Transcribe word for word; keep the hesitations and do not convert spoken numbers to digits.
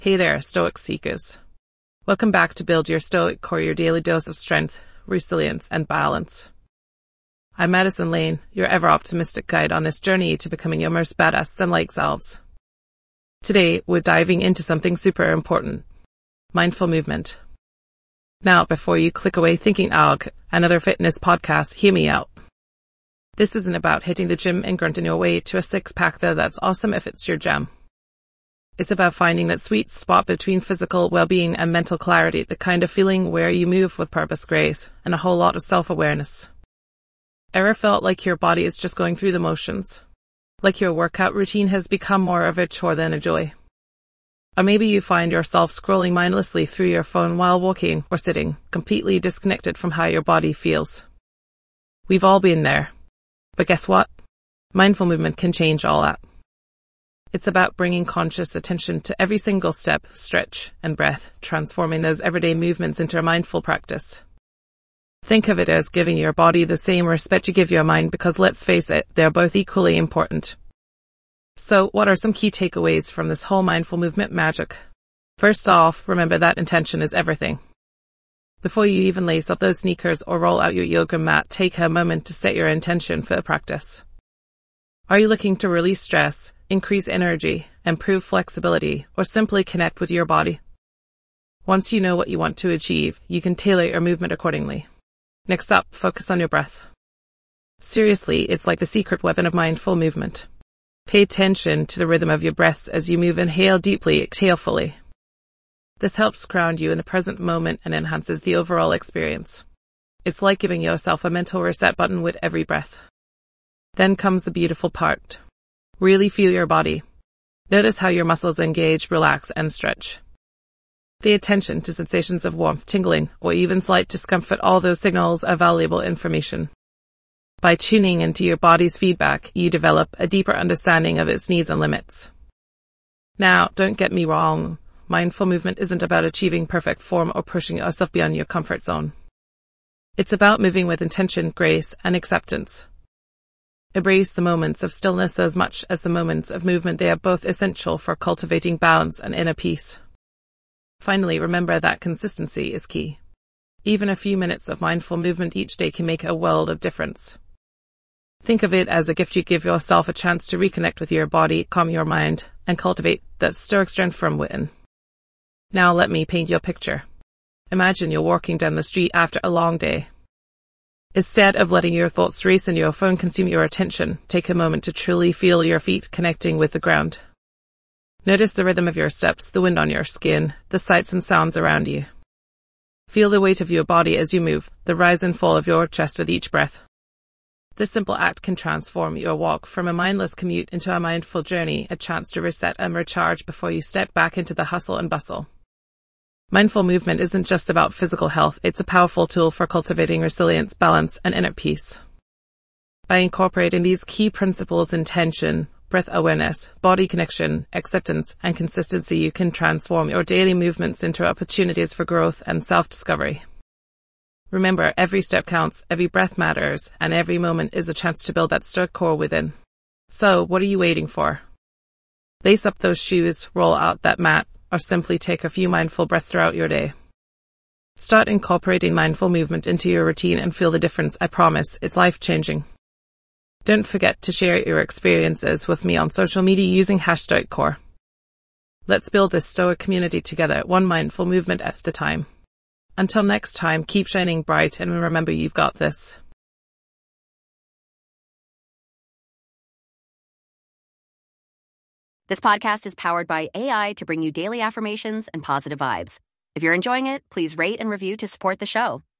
Hey there, Stoic Seekers. Welcome back to Build Your Stoic Core, your daily dose of strength, resilience, and balance. I'm Madison Lane, your ever-optimistic guide on this journey to becoming your most badass Zen-like selves. Today, we're diving into something super important, mindful movement. Now, before you click away thinking, "Ugh, another fitness podcast," hear me out. This isn't about hitting the gym and grunting your way to a six-pack though that's awesome if it's your jam. It's about finding that sweet spot between physical well-being and mental clarity, the kind of feeling where you move with purpose, grace, and a whole lot of self-awareness. Ever felt like your body is just going through the motions? Like your workout routine has become more of a chore than a joy? Or maybe you find yourself scrolling mindlessly through your phone while walking or sitting, completely disconnected from how your body feels. We've all been there. But guess what? Mindful movement can change all that. It's about bringing conscious attention to every single step, stretch, and breath, transforming those everyday movements into a mindful practice. Think of it as giving your body the same respect you give your mind, because let's face it, they're both equally important. So, what are some key takeaways from this whole mindful movement magic? First off, remember that intention is everything. Before you even lace up those sneakers or roll out your yoga mat, take a moment to set your intention for the practice. Are you looking to release stress, increase energy, improve flexibility, or simply connect with your body? Once you know what you want to achieve, you can tailor your movement accordingly. Next up, focus on your breath. Seriously, it's like the secret weapon of mindful movement. Pay attention to the rhythm of your breath as you move. Inhale deeply, exhale fully. This helps ground you in the present moment and enhances the overall experience. It's like giving yourself a mental reset button with every breath. Then comes the beautiful part. Really feel your body. Notice how your muscles engage, relax, and stretch. Pay attention to sensations of warmth, tingling, or even slight discomfort. All those signals are valuable information. By tuning into your body's feedback, you develop a deeper understanding of its needs and limits. Now, don't get me wrong. Mindful movement isn't about achieving perfect form or pushing yourself beyond your comfort zone. It's about moving with intention, grace, and acceptance. Embrace the moments of stillness as much as the moments of movement. They are both essential for cultivating balance and inner peace. Finally, remember that consistency is key. Even a few minutes of mindful movement each day can make a world of difference. Think of it as a gift. You give yourself a chance to reconnect with your body, calm your mind, and cultivate that stoic strength from within. Now let me paint you a picture. Imagine you're walking down the street after a long day. Instead of letting your thoughts race and your phone consume your attention, take a moment to truly feel your feet connecting with the ground. Notice the rhythm of your steps, the wind on your skin, the sights and sounds around you. Feel the weight of your body as you move, the rise and fall of your chest with each breath. This simple act can transform your walk from a mindless commute into a mindful journey, a chance to reset and recharge before you step back into the hustle and bustle. Mindful movement isn't just about physical health, it's a powerful tool for cultivating resilience, balance, and inner peace. By incorporating these key principles, intention, breath awareness, body connection, acceptance, and consistency, you can transform your daily movements into opportunities for growth and self-discovery. Remember, every step counts, every breath matters, and every moment is a chance to build that stoic core within. So, what are you waiting for? Lace up those shoes, roll out that mat, or simply take a few mindful breaths throughout your day. Start incorporating mindful movement into your routine and feel the difference. I promise, it's life-changing. Don't forget to share your experiences with me on social media using hashtag core. Let's build this stoic community together, one mindful movement at a time. Until next time, keep shining bright and remember, you've got this. This podcast is powered by A I to bring you daily affirmations and positive vibes. If you're enjoying it, please rate and review to support the show.